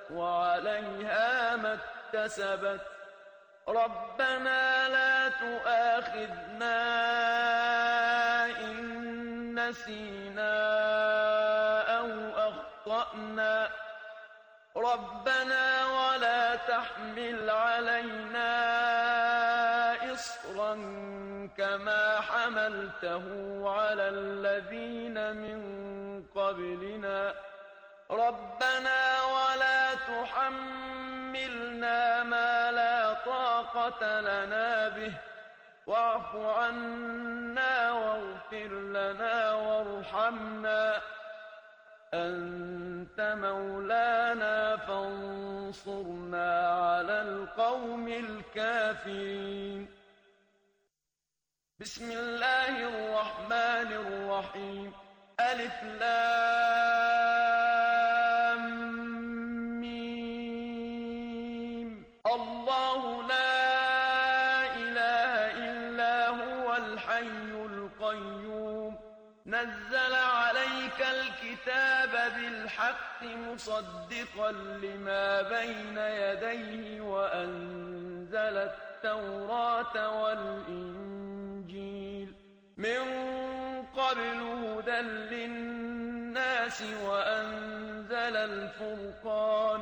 وعليها ما اكتسبت ربنا لا تؤاخذنا إن نسينا أو أخطأنا ربنا ولا تحمل علينا إصرا كما حملته على الذين من قبلنا ربنا ولا تحملنا ما لا طاقة لنا به واعف عنا واغفر لنا وارحمنا أنت مولانا فانصرنا على القوم الكافرين. بسم الله الرحمن الرحيم. ألف لام ميم. الله لا إله إلا هو الحي القيوم نزل عليك الكتاب بالحق مصدقا لما بين يديه وأنزل التوراة والإنجيل من قبل هدى للناس وأنزل الفرقان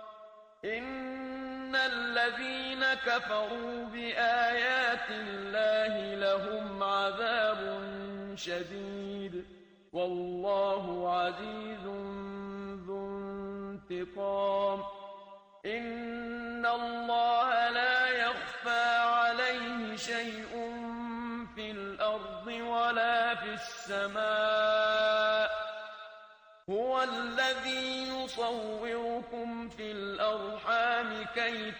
إن الذين كفروا بآيات الله لهم عذاب شديد والله عزيز ذو انتقام إن الله لا يخفى عليه شيء في الأرض ولا في السماء هو الذي يصوركم في الأرحام كيف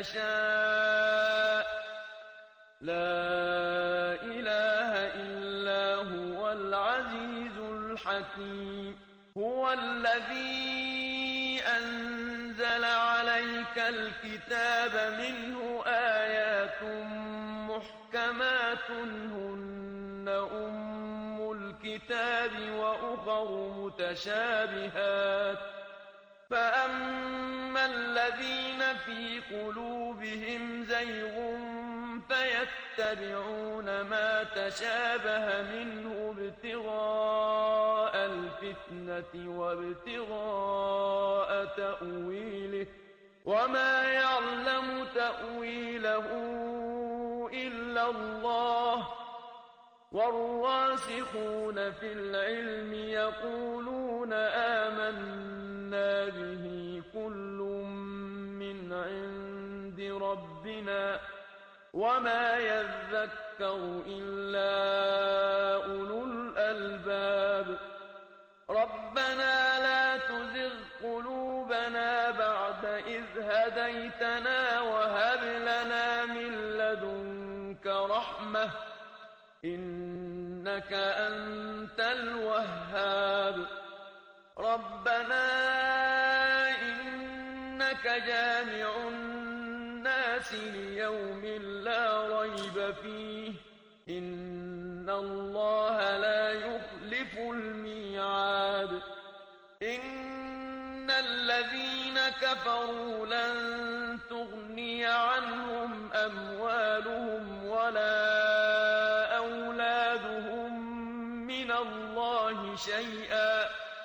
يشاء لا إله إلا هو العزيز الحكيم هو الذي أنزل عليك الكتاب منه آيات محكمات هن أم الكتاب وأخر متشابهات فأما الذين في قلوبهم زيغ فيتبعون ما تشابه منه ابتغاء الفتنة وابتغاء تأويله وما يعلم تأويله إلا الله والراسخون في العلم يقولون آمنا به كل من عند ربنا وما يذكر إلا أولو الألباب ربنا لا تزغ قلوبنا بعد إذ هديتنا وهب لنا من لدنك رحمة إنك أنت الوهاب ربنا إنك جامع الناس ليوم لا ريب فيه إن الله لا يخلف الميعاد إن الذين كفروا لن تغني عنهم أموالهم ولا أولادهم من الله شيئا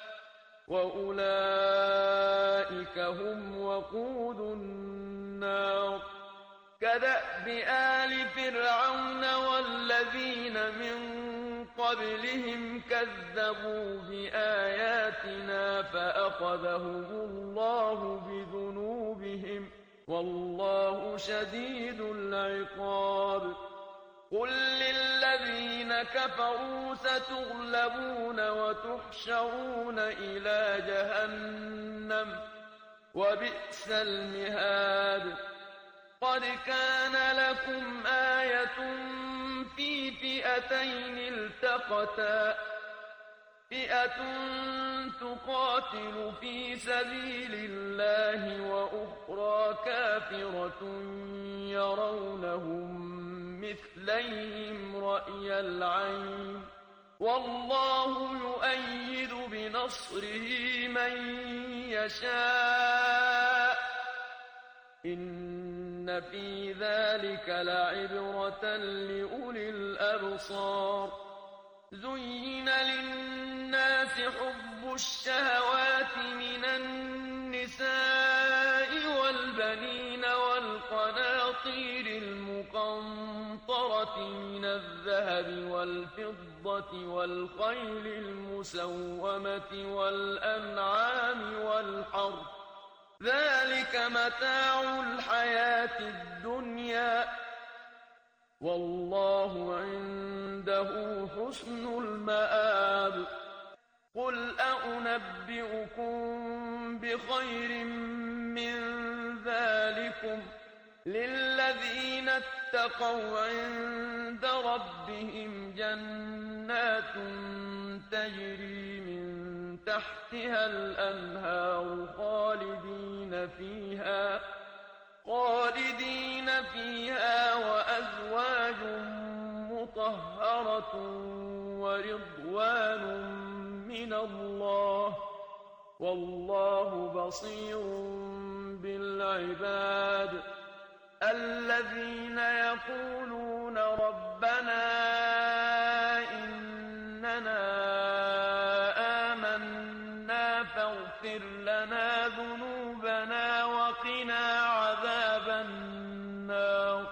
وأولئك هم وقود النار كدأب آل فرعون والذين من قبلهم كذبوا بآياتنا فأخذهم الله بذنوبهم والله شديد العقاب قل للذين كفروا ستغلبون وتحشرون إلى جهنم وبئس المهاد قد كان لكم آية في فئتين التقتا فئة تقاتل في سبيل الله وأخرى كافرة يرونهم مثليهم رأي العين والله يؤيد بنصره من يشاء إن في ذلك لعبرة لأولي الأبصار زين للناس حب الشهوات من النساء والبنين والقناطير المقنطرة من الذهب والفضة والخيل المسومة والأنعام والحرث ذلك متاع الحياة الدنيا والله عنده حسن المآب قل أنبئكم بخير من ذلكم للذين اتقوا عند ربهم جنات تجري من تحتها الأنهار خالدين فيها وأزواج مطهرة ورضوان من الله والله بصير بالعباد الذين يقولون ربنا إننا آمنا فاغفر لنا ذنوبنا وقنا عذاب النار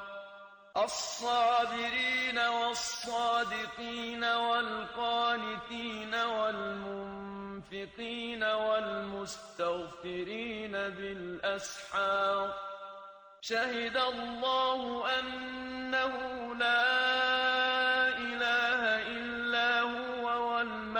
الصابرين والصادقين والقانتين والمنفقين والمستغفرين بالأسحار شهد الله أنه لا إله إلا هو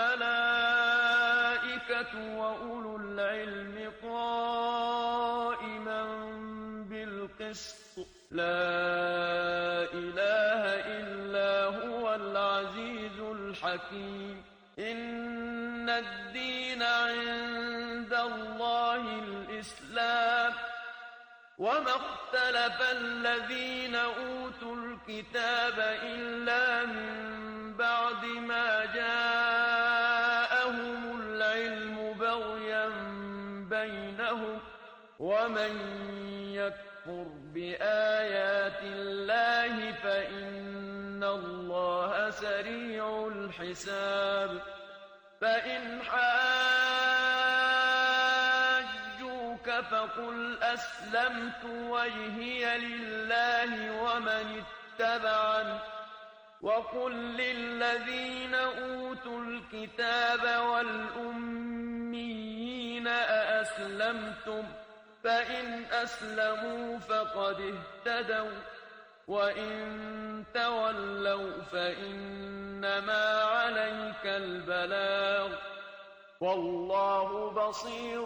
والملائكة وأولو العلم قائما بالقسط لا إله إلا هو العزيز الحكيم إن الدين عند الله الإسلام وما اختلف الذين أوتوا الكتاب إلا من بعد ما جاءهم العلم بغيا بينهم ومن يكفر بآيات الله فإن الله سريع الحساب فإن فقل أسلمت وجهي لله ومن اتبعني وقل للذين أوتوا الكتاب والأميين أأسلمتم فإن أسلموا فقد اهتدوا وإن تولوا فإنما عليك البلاغ والله بصير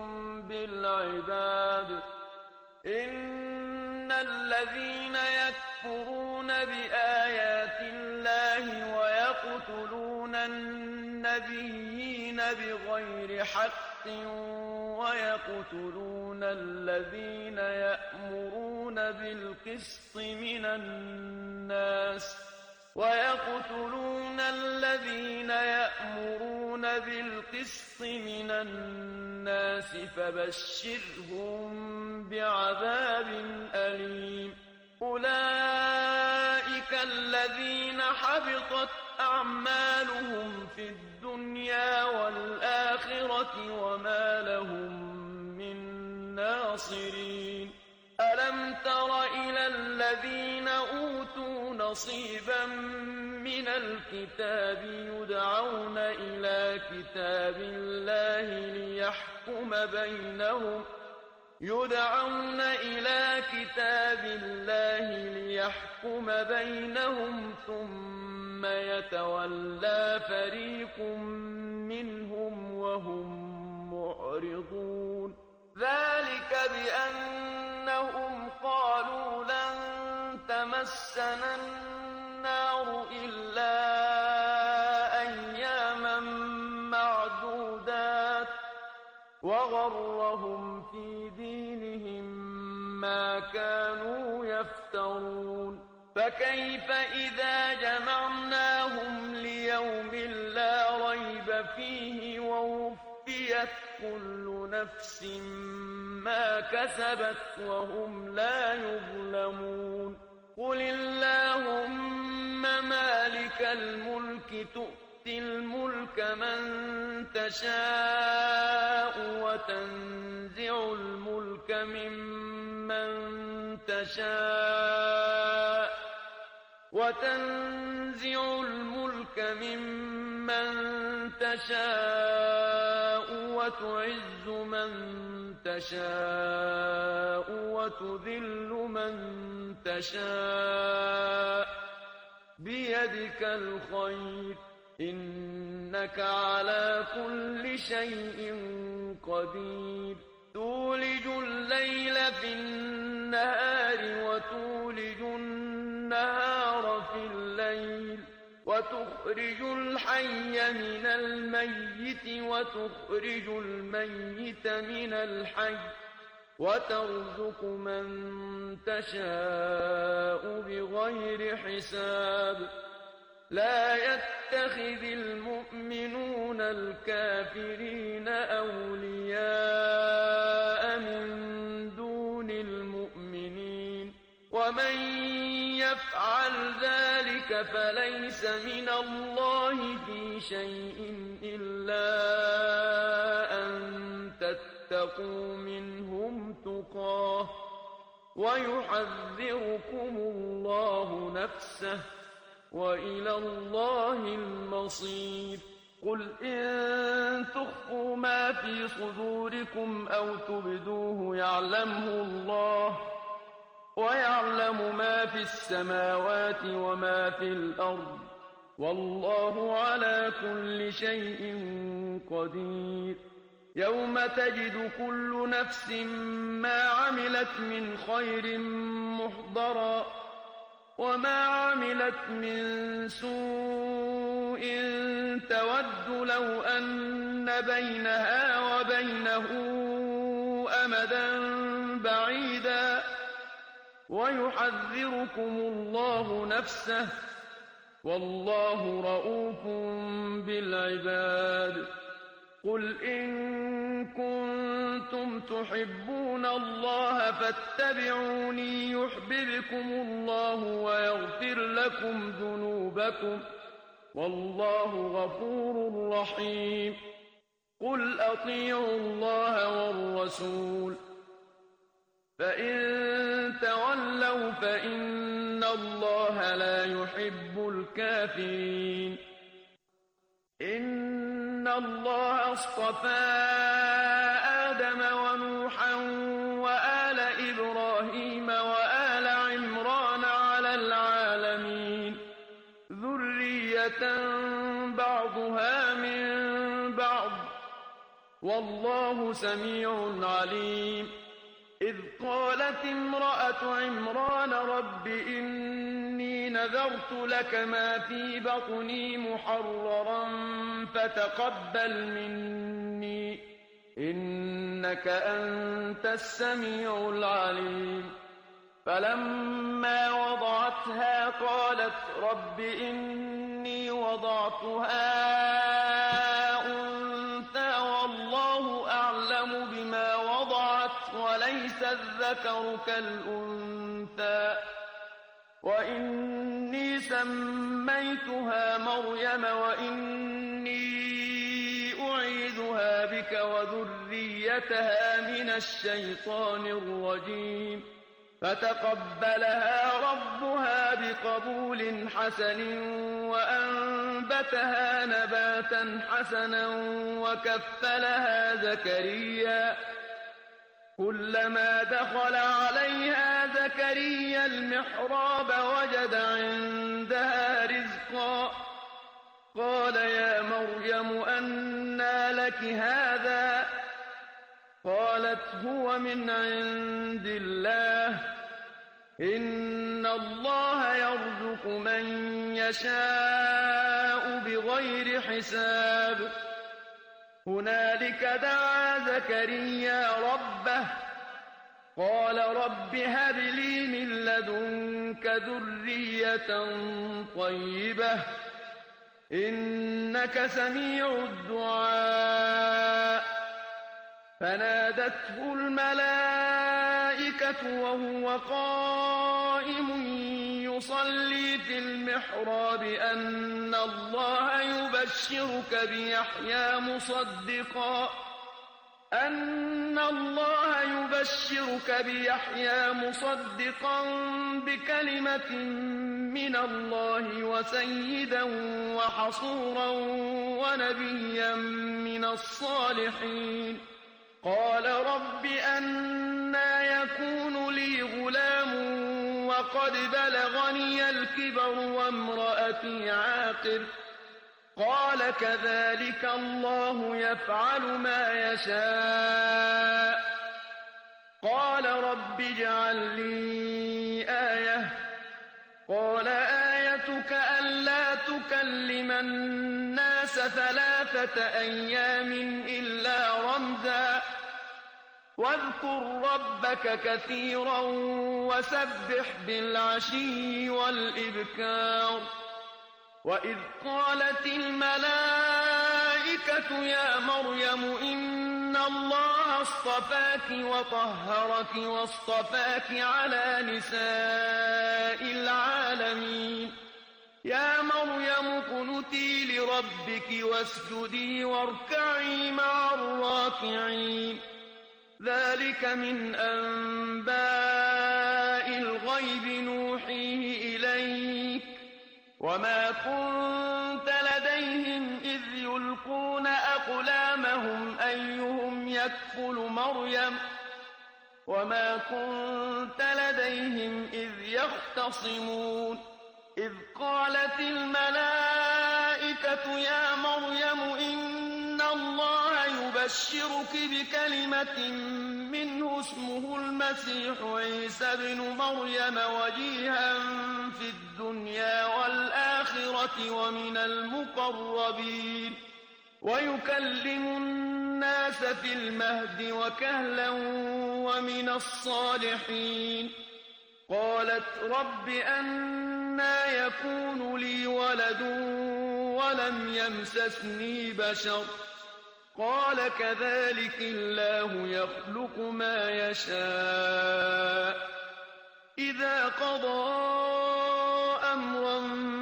بالعباد إن الذين يكفرون بآيات الله ويقتلون النبيين بغير حق ويقتلون الذين يأمرون بالقسط من الناس فبشرهم بعذاب أليم أولئك الذين حبطت أعمالهم في الدنيا والآخرة وما لهم من ناصرين ألم تر إلى الذين أوتوا نصيبا من الكتاب يدعون إلى كتاب الله ليحكم بينهم ثم يتولى فريق منهم وهم معرضون ذلك بأنهم قالوا لن تمسنا النار إلا أياما معدودات وغرهم في دينهم ما كانوا يفترون فكيف إذا جمعناهم ليوم لا ريب فيه ووفيت كل نفس ما كسبت وهم لا يظلمون قل اللهم مالك الملك تؤتي الملك من تشاء وتنزع الملك ممن تشاء وتعز من تشاء وتذل من تشاء بيدك الخير إنك على كل شيء قدير تولج الليل في النهار وتولج النهار في الليل وتخرج الحي من الميت وتخرج الميت من الحي وترزق من تشاء بغير حساب لا يتخذ المؤمنون الكافرين أولياء من دون المؤمنين ومن يفعل ذلك فليس من الله في شيء إلا أن تتقوا منهم تقاه ويحذركم الله نفسه وإلى الله المصير قل إن تخفوا ما في صدوركم أو تبدوه يعلمه الله ويعلم ما في السماوات وما في الأرض والله على كل شيء قدير يوم تجد كل نفس ما عملت من خير محضرا وما عملت من سوء تود لو أن بينها وبينه أمدا بعيدا ويحذركم الله نفسه والله رءوف بالعباد قل إن كنتم تحبون الله فاتبعوني يحببكم الله ويغفر لكم ذنوبكم والله غفور رحيم قل أطيعوا الله والرسول فإن تولوا فإن الله لا يحب الكافرين إن الله اصطفى آدم ونوحا وآل إبراهيم وآل عمران على العالمين ذرية بعضها من بعض والله سميع عليم إذ قالت امرأة عمران رب إني نذرت لك ما في بطني محررا فتقبل مني إنك أنت السميع العليم فلما وضعتها قالت رب إني وضعتها أنثى والله أعلم بما وضعت وليس الذكر كالأنثى وإني سميتها مريم وإني أعيذها بك وذريتها من الشيطان الرجيم فتقبلها ربها بقبول حسن وأنبتها نباتا حسنا وكفلها زكريا كلما دخل عليها زكريا المحراب وجد عندها رزقا قال يا مريم أنى لك هذا قالت هو من عند الله إن الله يرزق من يشاء بغير حساب هنالك دعا زكريا ربه قال رب هب لي من لدنك ذرية طيبة إنك سميع الدعاء فنادته الملائكة وهو قائم يصلي في المحراب أن الله يبشرك بيحيى مصدقا بكلمة من الله وسيدا وحصورا ونبيا من الصالحين قال رب أنى يكون لي غلام وقد بلغني الكبر وامرأتي عاقر قال كذلك الله يفعل ما يشاء قال رب اجعل لي آية قال آيتك ألا تكلم الناس 3 أيام إلا رمزا واذكر ربك كثيرا وسبح بالعشي والإبكار وإذ قالت الملائكة يا مريم إن الله اصطفاك وطهرك واصطفاك على نساء العالمين يا مريم اقنتي لربك واسجدي واركعي مع الراكعين ذلك من أنباء الغيب نوحيه إليك وما كنت لديهم إذ يلقون أقلامهم أيهم يكفل مريم وما كنت لديهم إذ يختصمون إذ قالت الملائكة يا مريم إن الله يبشرك بكلمة منه اسمه المسيح عيسى بن مريم وجيها في الدنيا والآخرة ومن المقربين ويكلم الناس في المهد وكهلا ومن الصالحين قالت رب أنى يكون لي ولد ولم يمسسني بشر قال كذلك الله يخلق ما يشاء إذا قضى أمرا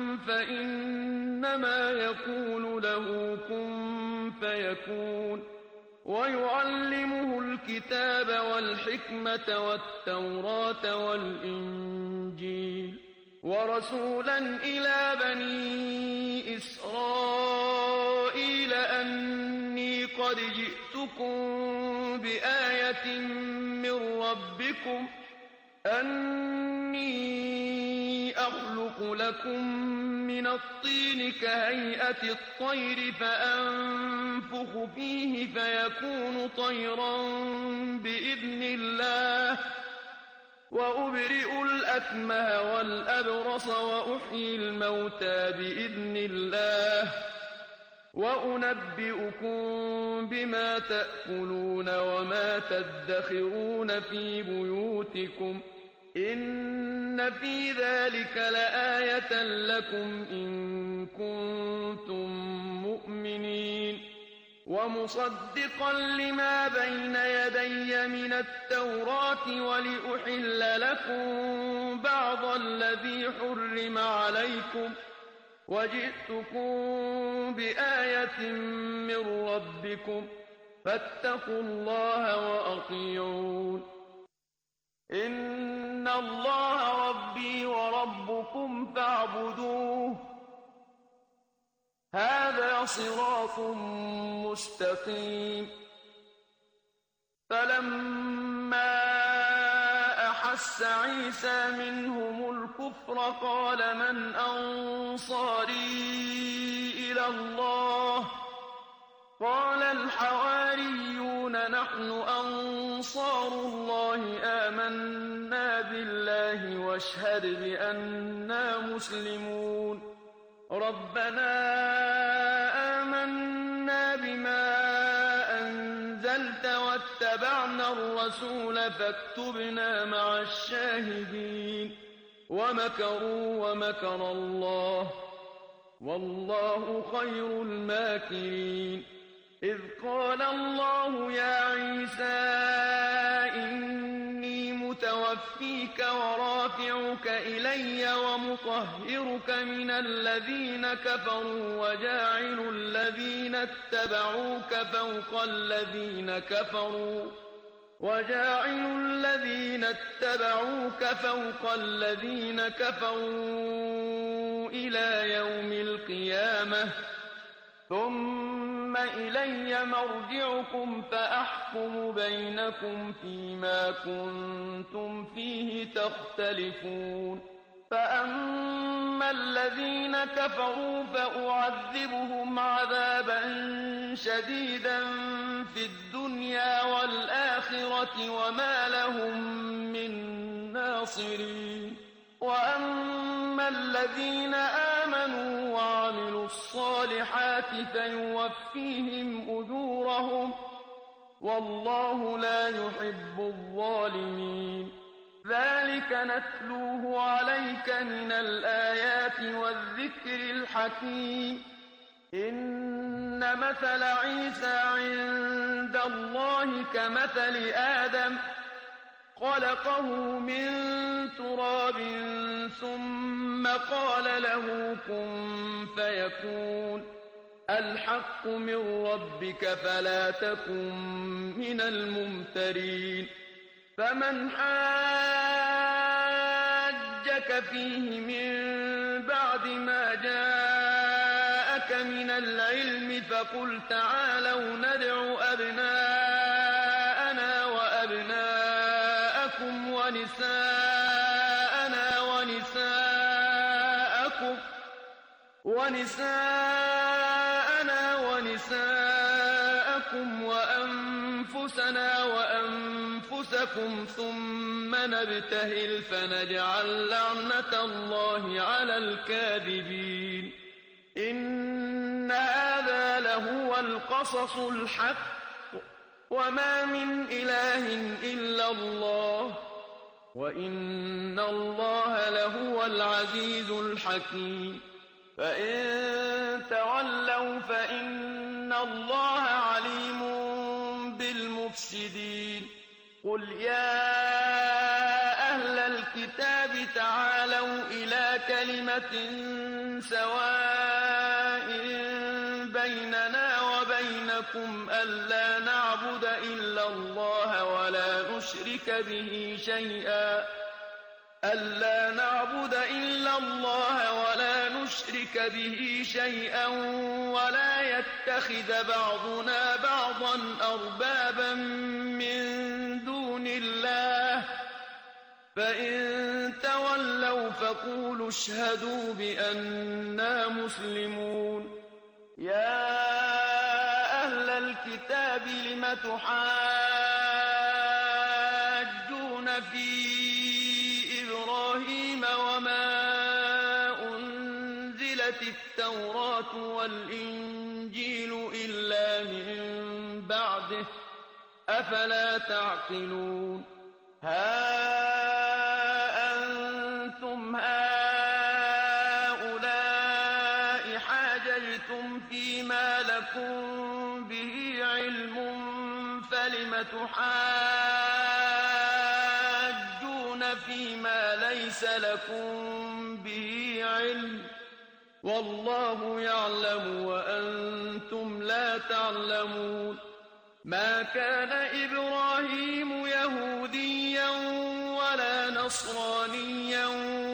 فإنما يقول له كن فيكون ويعلمه الكتاب والحكمة والتوراة والإنجيل ورسولا إلى بني إسرائيل أني قد جئتكم بآية من ربكم أني أخلق لكم من الطين كهيئة الطير فأنفخ فيه فيكون طيرا بإذن الله وأبرئ الأكمه والأبرص وأحيي الموتى بإذن الله وأنبئكم بما تأكلون وما تدخرون في بيوتكم إن في ذلك لآية لكم إن كنتم مؤمنين ومصدقا لما بين يدي من التوراة ولأحل لكم بعض الذي حرم عليكم وجئتكم بآية من ربكم فاتقوا الله وأطيعون إن الله ربي وربكم فاعبدوه هذا صراط مستقيم فلما أحس عيسى منهم الكفر قال من أنصاري إلى الله قال الحواريون نحن أنصار الله آمنا بالله واشهد بأننا مسلمون ربنا آمنا بما أنزلت واتبعنا الرسول فاكتبنا مع الشاهدين ومكروا ومكر الله والله خير الماكرين إذ قال الله يا عيسى إني متوفيك ورافعك إلي ومطهرك من الذين كفروا وجاعل الذين اتبعوك فوق الذين كفروا إلى يوم القيامة ثم إلي مرجعكم فأحكم بينكم فيما كنتم فيه تختلفون فأما الذين كفروا فأعذبهم عذابا شديدا في الدنيا والآخرة وما لهم من ناصرين وأما الذين آمنوا وعملوا الصالحات فيوفيهم أجورهم والله لا يحب الظالمين ذلك نتلوه عليك من الآيات والذكر الحكيم إن مثل عيسى عند الله كمثل آدم خلقه من تراب ثم قال له كن فيكون الحق من ربك فلا تكن من الممترين فمن حاجك فيه من بعد ما جاءك من العلم فقل تعالوا ندع أبناءنا وأبناءكم ونساءنا ونساءكم وأنفسنا وأنفسكم ثم نبتهل فنجعل لعنة الله على الكاذبين إن هذا لهو القصص الحق وما من إله إلا الله وإن الله لهو العزيز الحكيم فإن تولوا فإن الله عليم بالمفسدين قل يا أهل الكتاب تعالوا إلى كلمة سواء بيننا وبينكم ألا نعبد إلا الله ولا نشرك به شيئا ولا يتخذ بعضنا بعضا أربابا من دون الله فإن تولوا فقولوا اشهدوا بأننا مسلمون يا أهل الكتاب لم تحاجون في إبراهيم وما أنزلت التوراة والإنجيل إلا من بعده أفلا تعقلون ها أنتم هؤلاء حاججتم فيما لكم به علم فلم تحاجون فيما ليس لكم به علم والله يعلم وأنتم لا تعلمون ما كان إبراهيم يهوديا ولا نصرانيا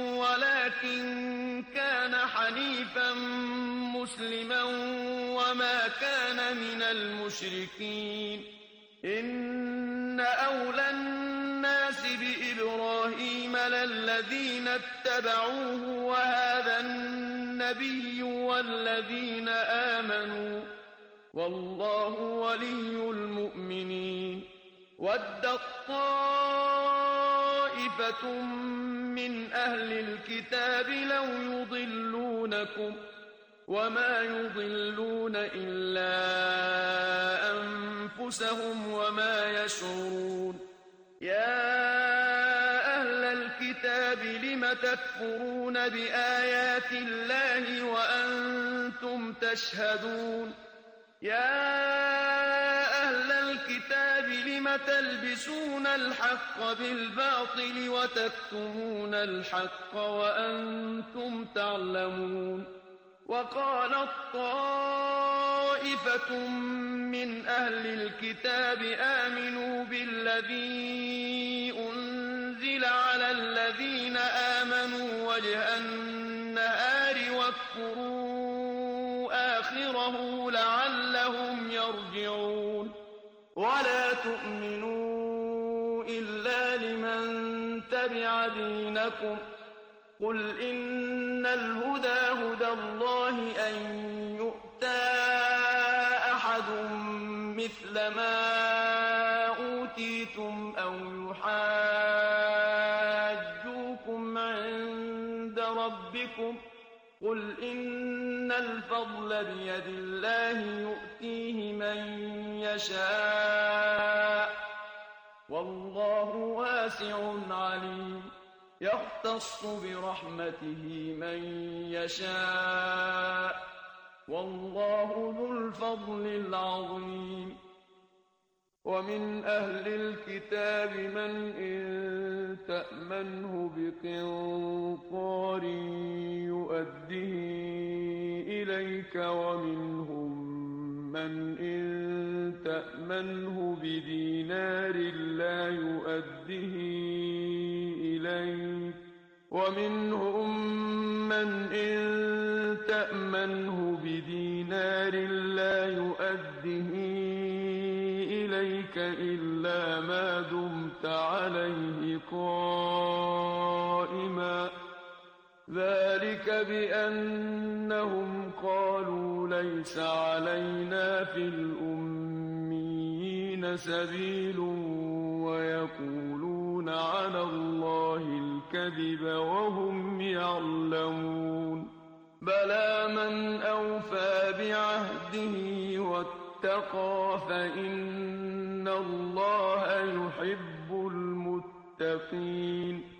ولكن كان حنيفا مسلما وما كان من المشركين إن أولى الناس بإبراهيم للذين اتبعوه وهذا النبي والذين آمنوا والله ولي المؤمنين ودت طائفة من أهل الكتاب لو يضلونكم وما يضلون إلا أنفسهم وما يشعرون يا أهل الكتاب لم تكفرون بآيات الله وأنتم تشهدون يا أهل الكتاب لم تلبسون الحق بالباطل وتكتمون الحق وأنتم تعلمون وقالت طائفة من أهل الكتاب آمنوا بالذي أنزل على الذين آمنوا وجه النهار واكفروا آخره لعلهم يرجعون ولا تؤمنوا إلا لمن تبع دينكم قل إن الهدى هدى الله أن يؤتى أحد مثل ما أوتيتم أو يحاجوكم عند ربكم قل إن الفضل بيد الله يؤتيه من يشاء والله واسع عليم يختص برحمته من يشاء والله ذو الفضل العظيم ومن أهل الكتاب من إن تأمنه بقنطار يؤده إليك ومنهم من إن تأمنه بدينار لا يؤده إليك ومنهم من إن تأمنه بدينار لا يؤده إليك إلا ما دمت عليه قائما ذلك بأنهم قالوا ليس علينا في الأميين سبيل ويقولون على الله الكذب وهم يعلمون بلى من أوفى بعهده واتقى فإن الله يحب المتقين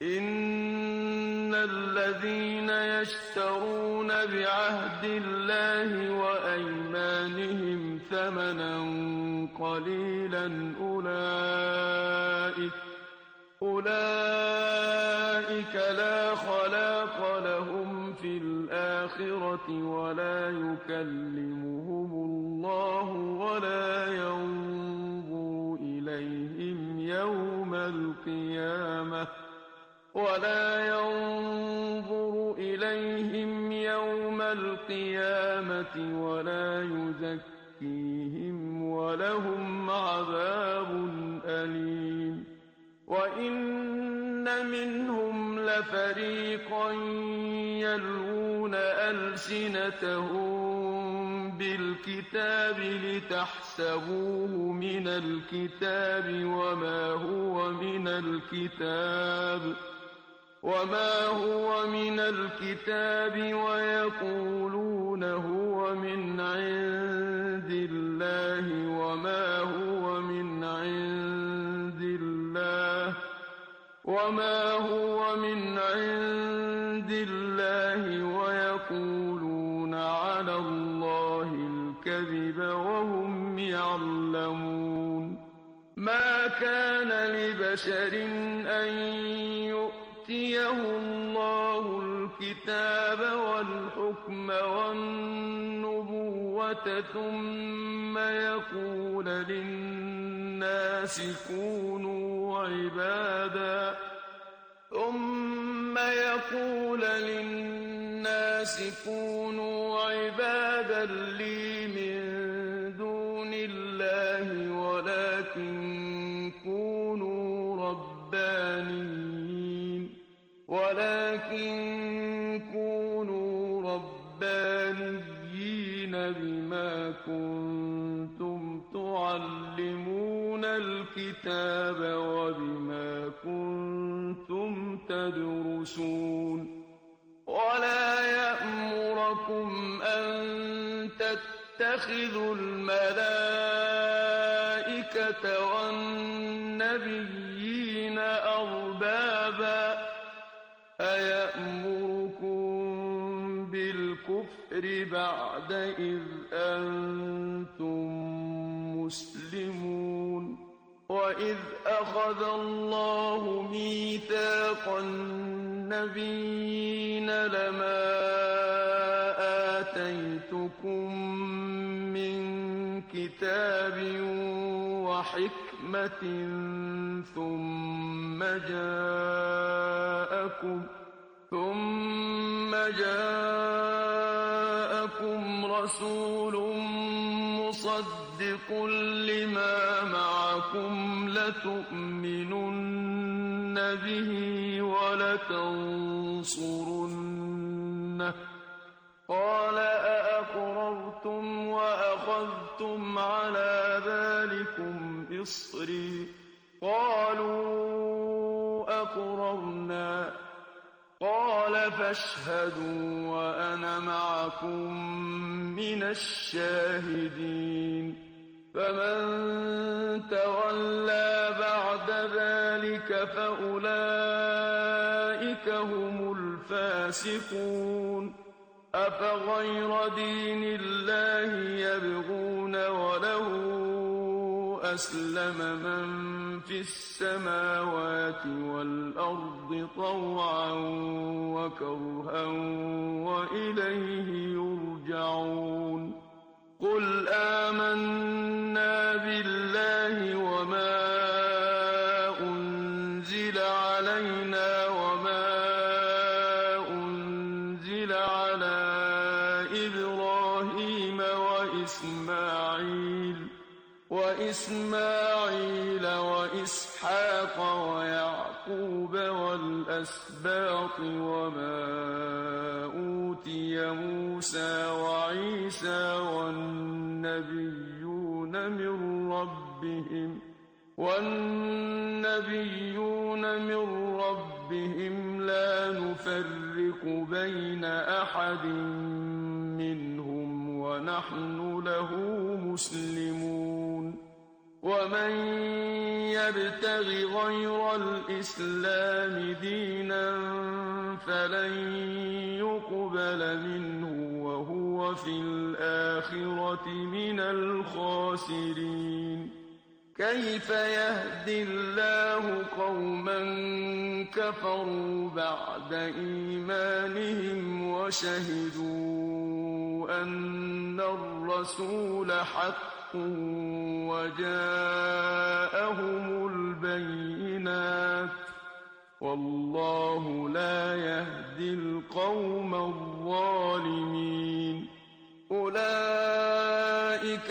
إن الذين يشترون بعهد الله وأيمانهم ثمنا قليلا أولئك لا خلاق لهم في الآخرة ولا يكلمهم الله ولا ينظر إليهم يوم القيامة ولا يزكيهم ولهم عذاب أليم وإن منهم لفريقا يلوون ألسنتهم بالكتاب لتحسبوه من الكتاب وما هو من الكتاب ويقولون هو من عند الله وما هو من عند الله ويقولون على الله الكذب وهم يعلمون ما كان لبشر أن يؤتيه الله الكتاب والحكم والنبوة ثم يقول للناس كونوا عبادا لي من دون الله ولكن كونوا ربانيين بما كنتم تعلمون الكتاب وبما كنتم تدرسون ولا يأمركم أن تتخذوا الملائكة والنبيين أربابا أيأمركم بالكفر بعد إذ أنتم مسلمون وإذ أخذ الله ميثاق النبيين لما آتيتكم من كتاب وحكمة ثم جاءكم رسول مصدق لما معكم لتؤمنن به ولتنصرنه قال أأقررتم وأخذتم على ذلكم إصري قالوا أقررنا قال فاشهدوا وأنا معكم من الشاهدين فمن تولى بعد ذلك فأولئك هم الفاسقون أفغير دين الله يبغون وله أسلم من في السماوات والأرض طوعا وكرها وإليه يرجعون قل آمنا بالله وما أنزل علينا وما أنزل على إبراهيم وإسماعيل وإسحاق ويعقوب والأسباط وما أوتي موسى وعيسى والنبيون من ربهم لا نفرق بين أحد منهم ونحن له مسلمون ومن يبتغ غير الإسلام دينا فلن يقبل منه وهو في الآخرة من الخاسرين كيف يهدي الله قوما كفروا بعد إيمانهم وشهدوا أن الرسول حق وجاءهم البينات والله لا يهدي القوم الظالمين أولئك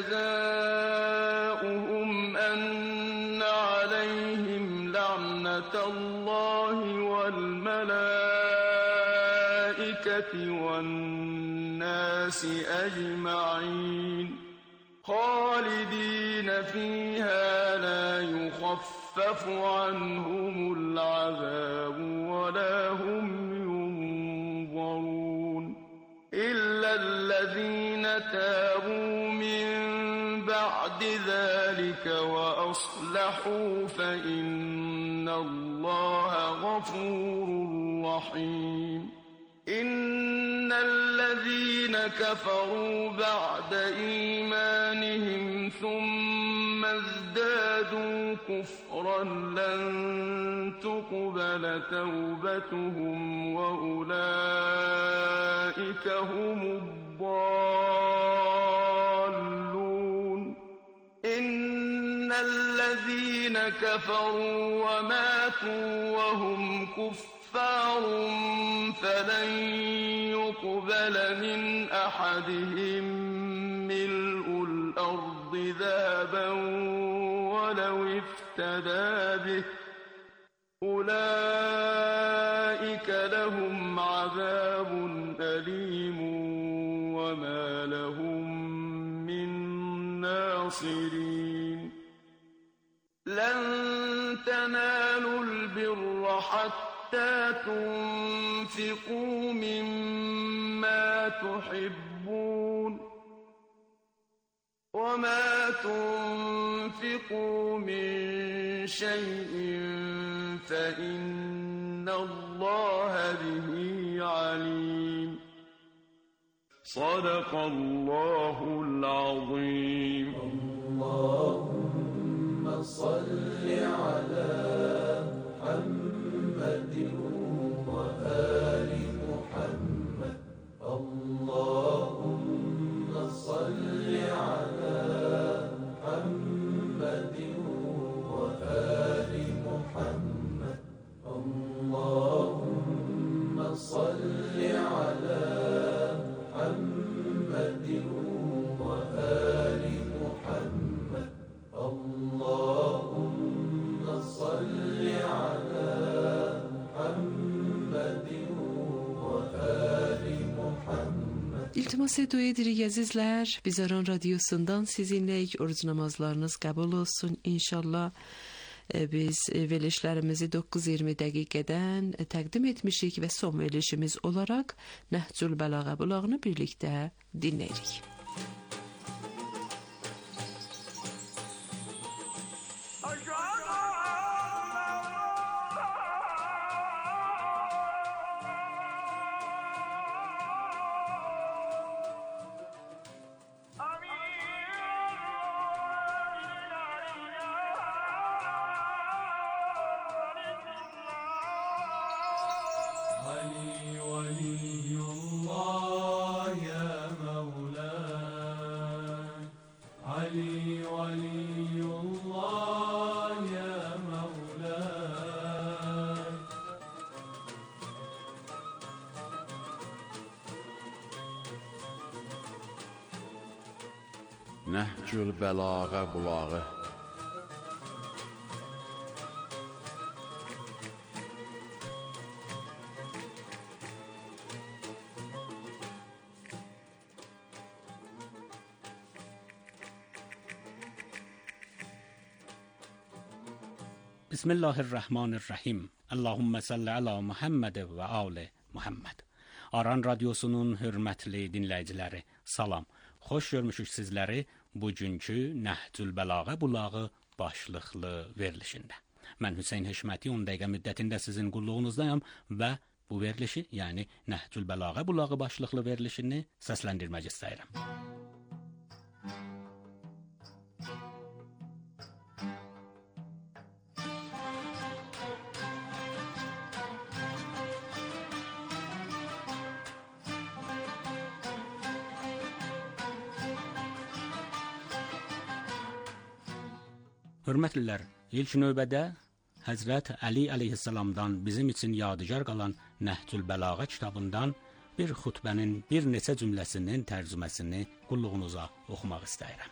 جزاؤهم أن عليهم لعنة الله والملائكة والناس أجمعين خالدين فيها لا يخفف عنهم العذاب ولا هم ينظرون إلا الذين تابوا من بعد ذلك وأصلحوا فإن الله غفور رحيم إن الذين كفروا بعد إيمانهم ثم ازدادوا كفرا لن تقبل توبتهم وأولئك هم الضالون إن الذين كفروا وماتوا وهم كفار فلن يقبل من أحدهم ملء الأرض ذهبا ولو افتدى به أولئك لهم عذاب أليم وما لهم من ناصرين لن تنالوا البر حتى تنفقوا مما تحبون وما تنفقوا من شيء فإن الله به عليم صدق الله العظيم. اللهم صل على محمد وآل محمد اللهم صل على محمد وآل محمد اللهم صل على محمد وآل محمد اللهم صل على محمد وآل محمد. İltimas edirik əzizlər, Vizaran Radiosundan sizinləyik, oruc namazlarınız qəbul olsun inşallah. Biz verilişlərimizi 9:20 dəqiqədən təqdim etmişik və son verilişimiz olaraq Nəhcül Bəlağə bulağını birlikdə dinləyirik. علي ولي الله يا مولاي علي ولي الله يا مولاي Nəhcül Bəlağə bulağı. بسم الله الرحمن الرحیم. Allahümme salli ala Muhammed və ali Muhammed. Aran Radiosunun hörmətli dinləyiciləri, salam. Xoş görmüşük sizləri bugünkü Nəhcül Bəlağə bulağı başlıqlı verilişində. Mən Hüseyn Heşməti 10 dəqiqə müddətində sizin qulluğunuzdayam və bu verilişi, yəni Nəhcül Bəlağə bulağı başlıqlı verilişini səsləndirmək istəyirəm. Hörmətlilər, ilk növbədə Həzrət Əli əleyhissalamdan bizim üçün yadigar qalan Nəhcül Bəlağə kitabından bir xutbənin bir neçə cümləsinin tərcüməsini qulluğunuza oxumaq istəyirəm.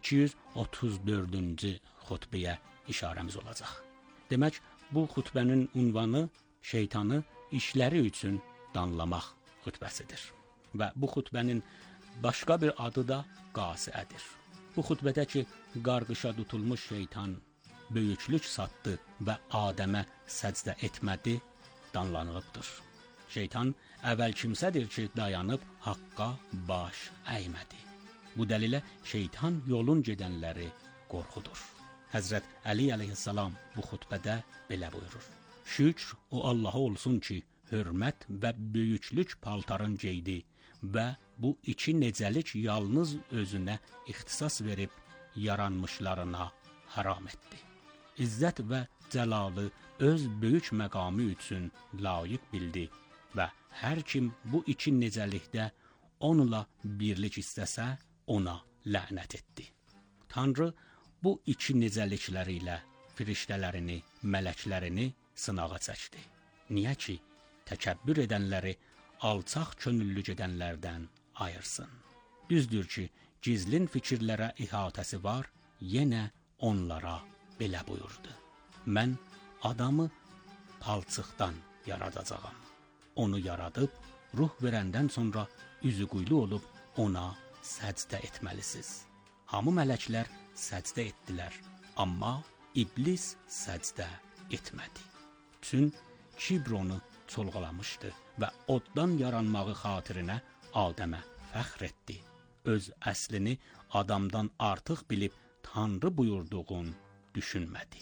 234-cü xutbəyə işarəmiz olacaq. Demək, bu xutbənin ünvanı şeytanı işləri üçün danlamaq xutbəsidir. Və bu xutbənin başqa bir adı da qasiədir. Bu xutbədəki qarqışa tutulmuş şeytan böyüklük satdı və Adəmə səcdə etmədi, danlanıbdır. Şeytan əvvəl kimsədir ki, dayanıb haqqa baş əymədi. Bu dəlilə şeytan yolun gedənləri qorxudur. Həzrət Əli əleyhissalam bu xutbədə belə buyurur. Şükr o Allaha olsun ki, hörmət və böyüklük paltarın geydi və bu iki necəlik yalnız özünə ixtisas verib yaranmışlarına haram etdi. İzzət və cəlalı öz böyük məqamı üçün layiq bildi və hər kim bu iki necəlikdə onunla birlik istəsə, ona lənət etdi. Tanrı bu iki necəlikləri ilə firiştələrini, mələklərini sınağa çəkdi. Niyə ki, təkəbbür edənləri alçaq könüllü gedənlərdən ayırsın. Düzdür ki, gizlin fikirlərə ihatəsi var, yenə onlara belə buyurdu. Mən adamı palçıqdan yaradacağam. Onu yaradıb, ruh verəndən sonra üzü quylu olub ona səcdə etməlisiniz. Hamı mələklər səcdə etdilər, amma iblis səcdə etmədi. Çün kibr onu çolğalamışdı və oddan yaranmağı xatirinə Adəmə fəxr etdi. Öz əslini adamdan artıq bilib Tanrı buyurduğun düşünmədi.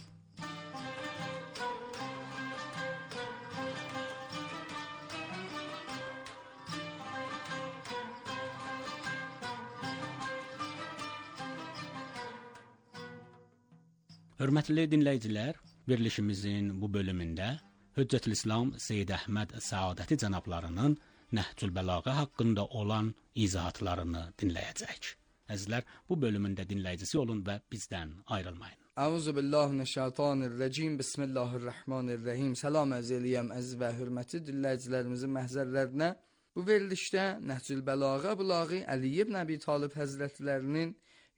Hörmətli dinləyicilər, verilişimizin bu bölümündə Hüccətülislam Seyyid Əhməd Səadəti cənablarının Nəhcül Bəlağə haqqında olan izahatlarını dinləyəcəyik. Əzizlər, bu bölümün də dinləyicisi olun və bizdən ayrılmayın. Euzubillahimineşşeytanirracim. Bismillahirrahmanirrahim. Salam əzəliyəm əziz və hörmətli dinləyicilərimizin məhzərlərinə. Bu verilişdə Nəhcül Bəlağə Bulağı Əli ibn Əbi Talib Həzrətlərinin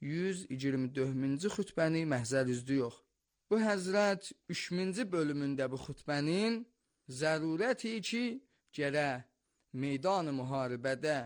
124-cü xütbəni məhzər üzdüyük. Bu həzrət 3-cü bölümündə bu xütbənin zərurəti ki, gərək meydan-ı müharibədə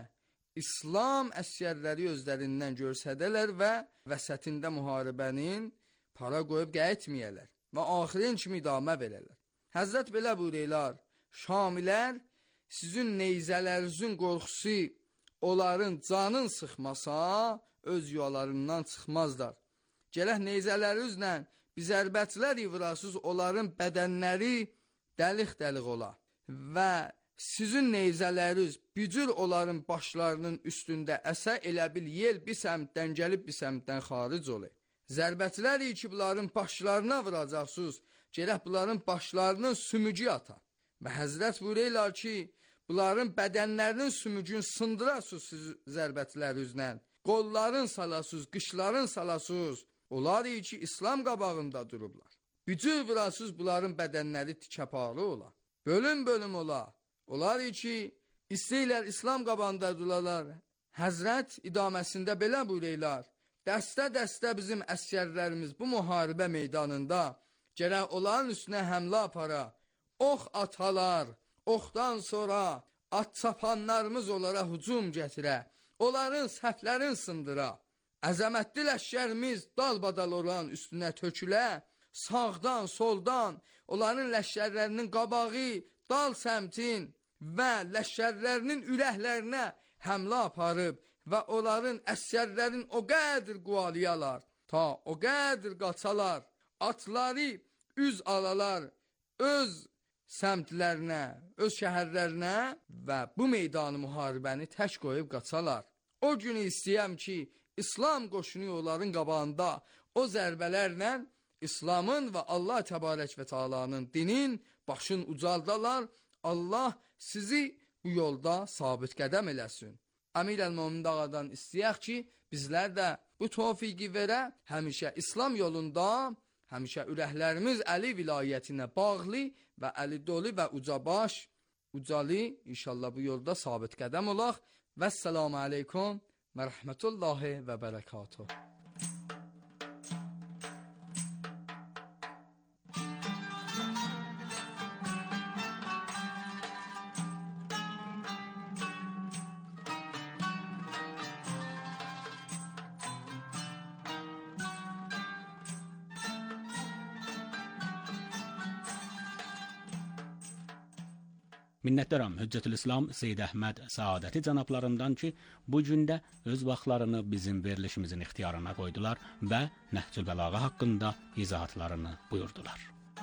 İslam əsgərləri özlərindən görsədələr və vəsətində müharibənin para qoyub qayıtmayələr və axirin kimi idamə verələr. Həzrət belə buyururlar: Şamilər sizin neyzələrinizin qorxusu onların canın sıxmasa öz yuvalarından çıxmazlar. Gərək neyzələrinizlə bizərbətlər ivrasız onların bədənləri dəlik-dəlik ola və sizin neyzələriniz bücür onların başlarının üstündə əsə elə bil yel bir səmtdən gəlib bir səmtdən xaric olur. Zərbətləri ki bunların başlarına vuracaqsınız, gərək bunların başlarının sümücü ata. Və Həzrət buyururlar ki, bunların bədənlərinin sümücünü sındırasınız siz zərbətlərinizlə. Qolların salasız, qışların salasız. Onlar ki İslam qabağında durublar. Bücür vurasız bunların bədənləri tikəparı ola. Bölüm ola. Onlar ki istəyirlər İslam qabağında dururlar. Həzrət idaməsində belə buyururlar: Dəstə-dəstə bizim əskərlərimiz bu müharibə meydanında gərək onların üstünə həmlə apara, ox atalar, oxdan sonra at çapanlarımız onlara hücum gətirə, onların səhvlərin sındıra. Əzəmətli ləşkərimiz dalbadal olan üstünə tökülə, sağdan, soldan onların ləşkərlərinin qabağı, dal səmtin və ləşkərlərinin ürəklərinə həmlə aparıb və onların əsgərlərin o qədr qualiyalar, ta o qədr qaçalar, atları üz alalar öz səmtlərinə, öz şəhərlərinə və bu meydanı müharibəni tək qoyub qaçalar. O günü istəyəm ki, İslam qoşunu onların qabağında o zərbələrlə İslamın və Allah Təbarək və Teala'nın dinin başın ucaldalar. Allah sizi bu yolda sabit qədəm eləsin. Əmir əl-Mömin Ağadan istəyək ki, bizlər də bu tövfiqi verə, həmişə İslam yolunda, həmişə ürəklərimiz Əli vilayətinə bağlı və Əli dolu və ucabaş, ucalı inşallah bu yolda sabit qədəm olaq. Vəssalamu aleykum və rəhmətullahi və bərəkatuhu. Minnətdaram Hüccətülislam Seyyid Əhməd Səadəti cənablarından ki, bu gündə öz vaxtlarını bizim verilişimizin ixtiyarına qoydular və Nəhcül Bəlağə haqqında izahatlarını buyurdular.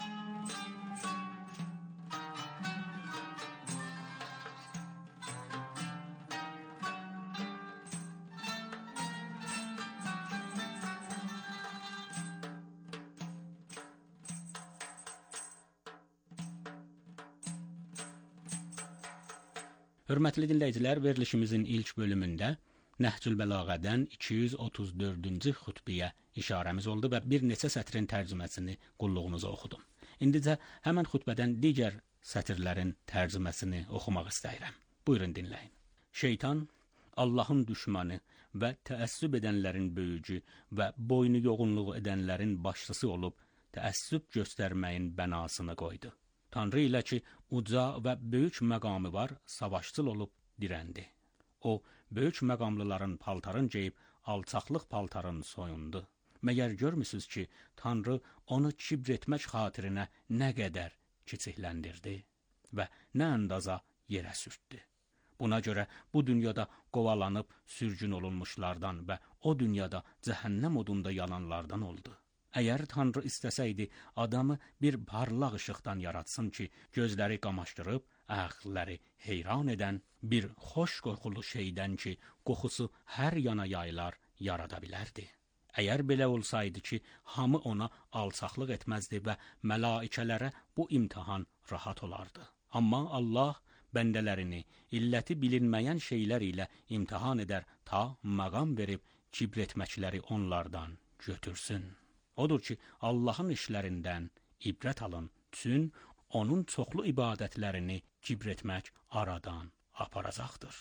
Hörmətli dinləyicilər, verilişimizin ilk bölümündə Nəhcül Bəlağədən 234-cü xütbəyə işarəmiz oldu və bir neçə sətrin tərcüməsini qulluğunuza oxudum. İndicə həmən xütbədən digər sətirlərin tərcüməsini oxumaq istəyirəm. Buyurun dinləyin. Şeytan, Allahın düşmanı və təəssüb edənlərin böyücü və boynu yoğunluq edənlərin başçısı olub, təəssüb göstərməyin bənasını qoydu. Tanrı ilə ki, uca və böyük məqamı var, savaşçıl olub dirəndi. O, böyük məqamlıların paltarın geyib, alçaqlıq paltarın soyundu. Məgər görmüsünüz ki, Tanrı onu kibr etmək xatirinə nə qədər kiçikləndirdi və nə andaza yerə sürtdü. Buna görə bu dünyada qovalanıb sürgün olunmuşlardan və o dünyada cəhənnəm odunda yananlardan oldu. Əgər Tanrı istəsəydi, adamı bir parlaq işıqdan yaratsın ki, gözləri qamaşdırıb, əqlləri heyran edən bir xoş qoxulu şeydən ki, qoxusu hər yana yayılar, yarada bilərdi. Əgər belə olsaydı ki, hamı ona alçaqlıq etməzdi və mələikələrə bu imtahan rahat olardı. Amma Allah bəndələrini illəti bilinməyən şeylər ilə imtahan edər ta məqam verib kibr etməkləri onlardan götürsün. Odur ki, Allahın işlərindən ibrət alın, üçün onun çoxlu ibadətlərini kibr etmək aradan aparacaqdır.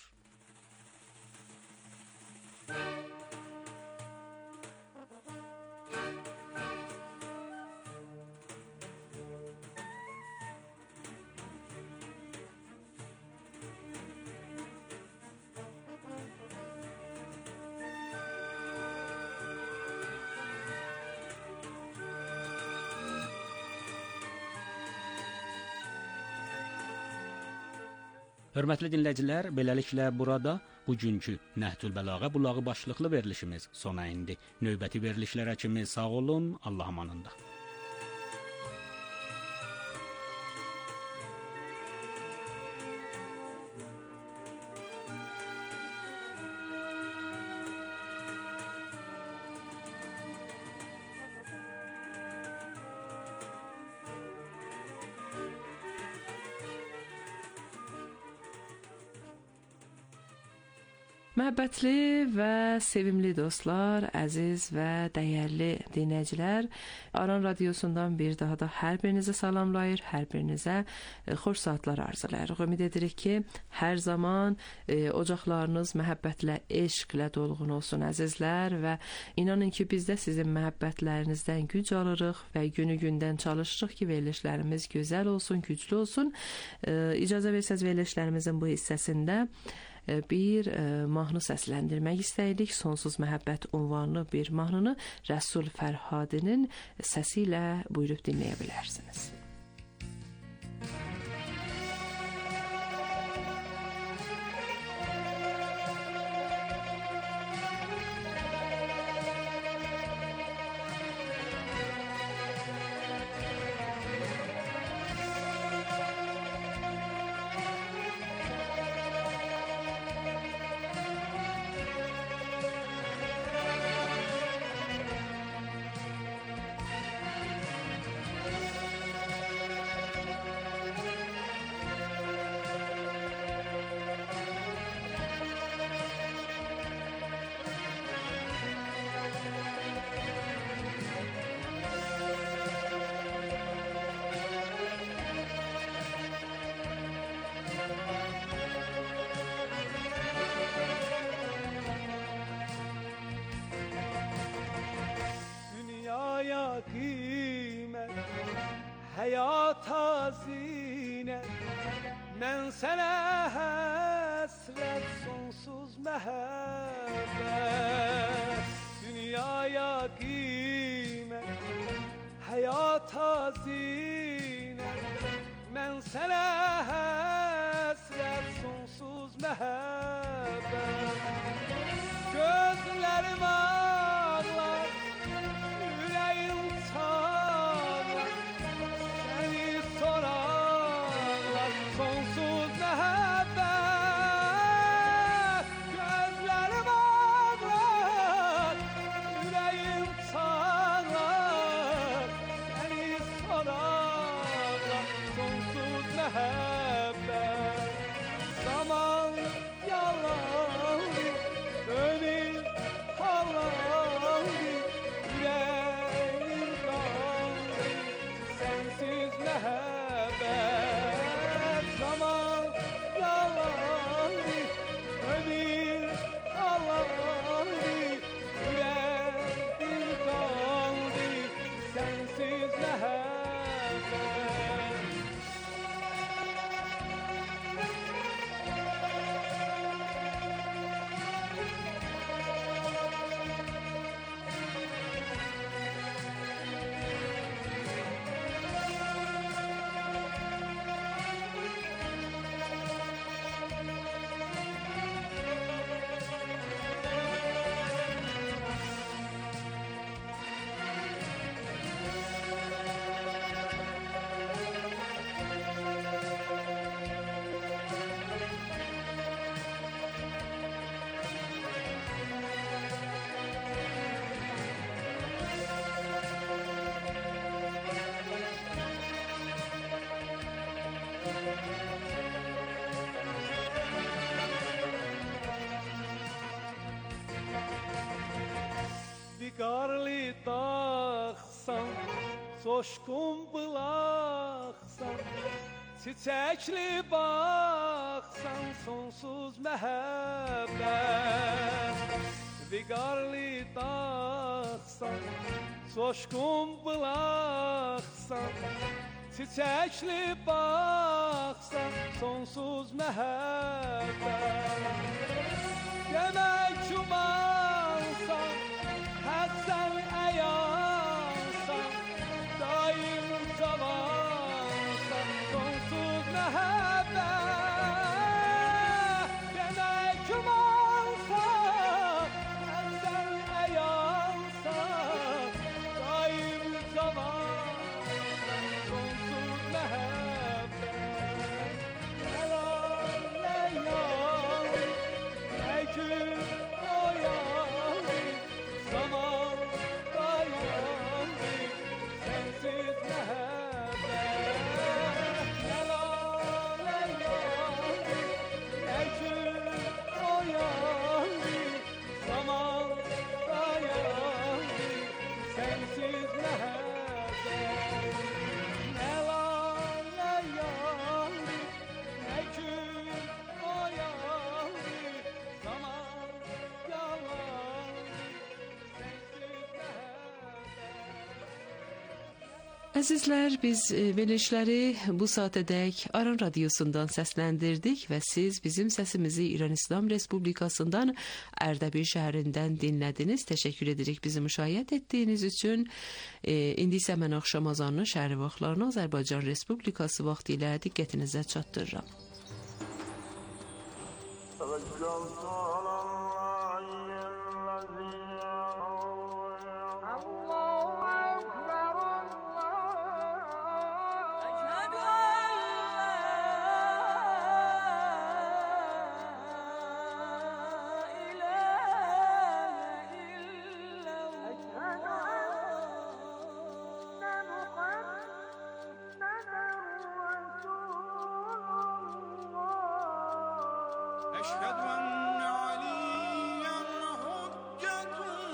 Hörmətli dinləyicilər, beləliklə burada bugünkü Nəhcül Bəlağə bulağı başlıqlı verilişimiz sona indi. Növbəti verilişlərə kimi sağ olun, Allah amanında. Məhəbbətli və sevimli dostlar, əziz və dəyərli dinləyicilər, Aran Radiosundan bir daha da hər birinizə salamlayır, hər birinizə xoş saatlar arzulayırıq. Ümid edirik ki, hər zaman ocaqlarınız məhəbbətlə, eşqlə dolğun olsun əzizlər və inanın ki, biz də sizin məhəbbətlərinizdən güc alırıq və günü-gündən çalışırıq ki, verilişlərimiz gözəl olsun, güclü olsun. İcazə versəz verilişlərimizin bu hissəsində bir mahnı səsləndirmək istəyirik. Sonsuz məhəbbət unvanlı bir mahnını Rəsul Fərhadinin səsi ilə buyurub dinləyə bilərsiniz. Hayata zinet, men sana hasret, sonsuz mehabbet. Dünyaya kıymet, hayata zinet, men sana hasret, sonsuz mehabbet. Gözlerim ağlar, yüreğim çağlar, seni sorarlar, sonsuz mehabbet. Gözlerim ağlar, yüreğim çağlar, seni sorarlar, sonsuz mehabbet. Zaman yalan Qarlı dağsan, coşqun bulaqsan, çiçəkli baxsan, sonsuz məhəbbət. Qarlı dağsan, coşqun bulaqsan, çiçəkli baxsan, sonsuz məhəbbət. Demək cumansan, Həsən əyansan, daim cavansan, sonsuz məhəbbət. Demək cumansan, Həsən əyansan, daim cavansan, sonsuz məhəbbət. Leylan, leylan, ey gün oyandı, zaman dayandı, sensiz məhəbbət. Leylan, leylan, ey gün oyandı, zaman dayandı, sensiz məhəbbət. Leylan, leylan, ey gün oyandı, zaman yalandı, sensiz məhəbbət. Əzizlər, biz verilişləri bu saatədək Aran Radiosundan səsləndirdik və siz bizim səsimizi İran İslam Respublikasından Ərdəbil şəhərindən dinlədiniz. Təşəkkür edirik bizi müşahidə etdiyiniz üçün. İndi isə mən axşam azanının şəhəri vaxtlarını Azərbaycan Respublikası vaxtı ilə diqqətinizə çatdırıram. أشهد أن عليا حجة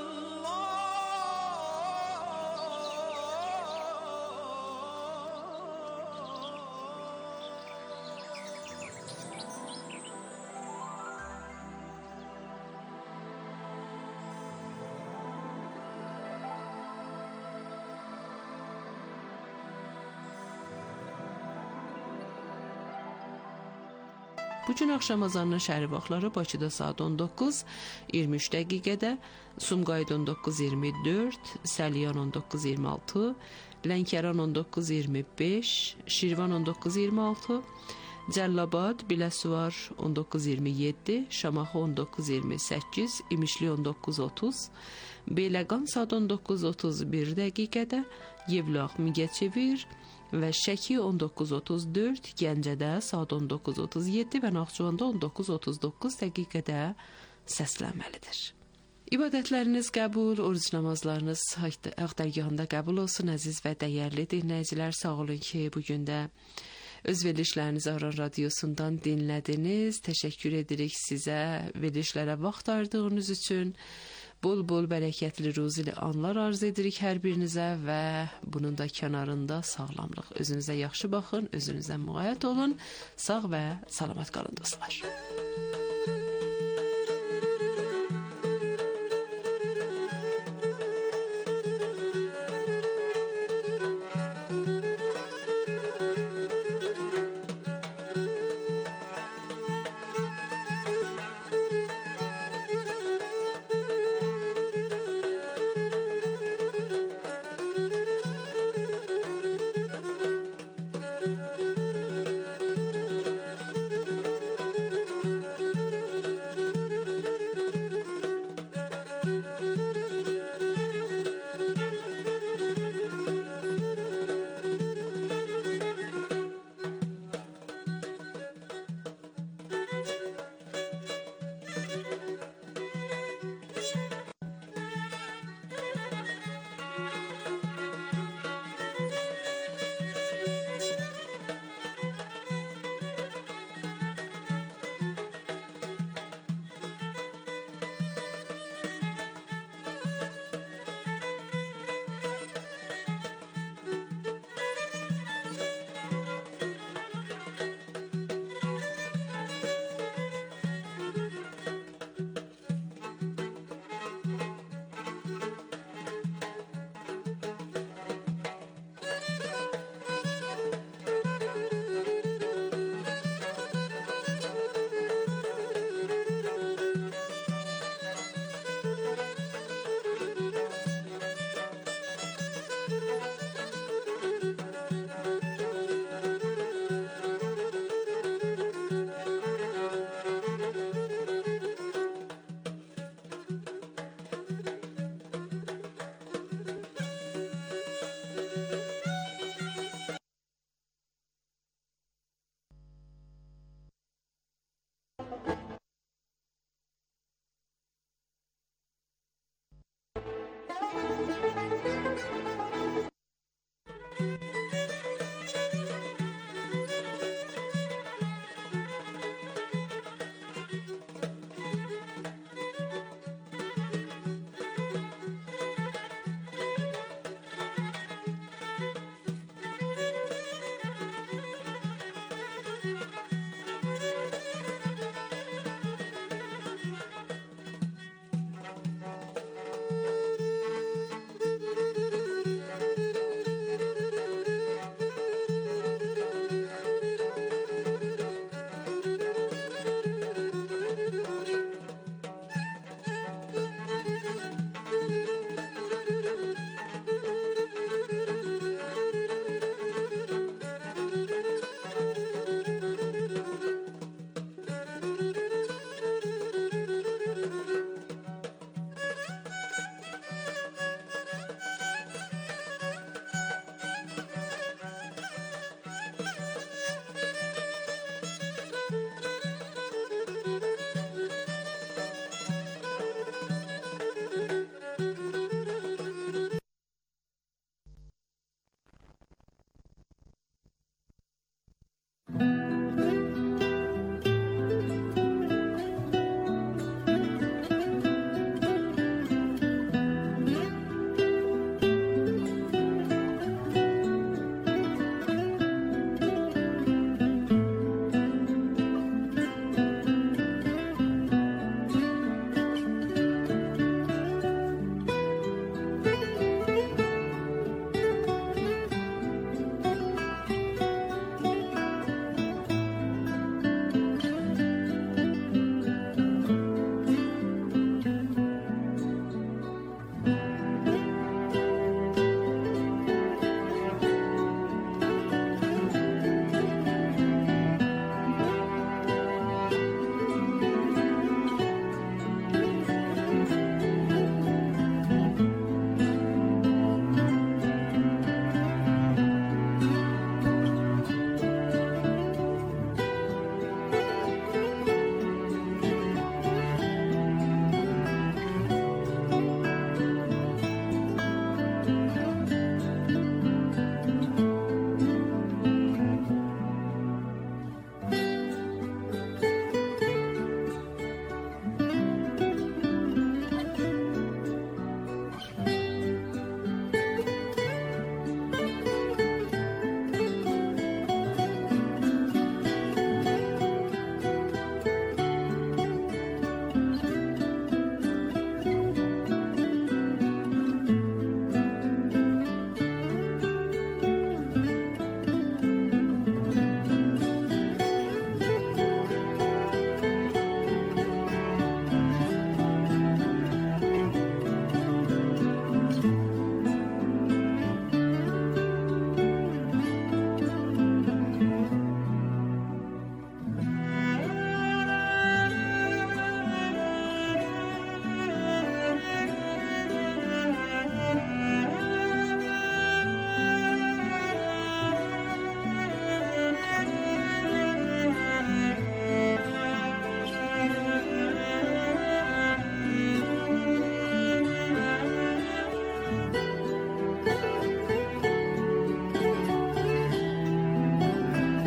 Bu gün axşam azanının şəhəri vaxtları Bakıda saat 19:23 dəqiqədə, Sumqayıt 19:24, Səliyan 19:26, Lənkəran 19:25, Şirvan 19:26, Cəllabad, Biləsuvar 19:27, Şamaxı 19:28, İmişli 19:30, Beyləqan saat 19:31 dəqiqədə, Yevlax, Mingəçevir və Şəki 19:34, Gəncədə saat 19:37 və Naxçıvanda 19:39 dəqiqədə səslənməlidir. İbadətləriniz qəbul, oruc namazlarınız Ağdərgahında qəbul olsun əziz və dəyərli dinləyicilər. Sağ olun ki, bugün də öz verilişlərinizi Aran Radiosundan dinlədiniz. Təşəkkür edirik sizə verilişlərə vaxt ayırdığınız üçün. Bol-bol bərəkətli, ruzili anlar arz edirik hər birinizə və bunun da kənarında sağlamlıq. Özünüzə yaxşı baxın, özünüzə müğayət olun. Sağ və salamat qalın dostlar.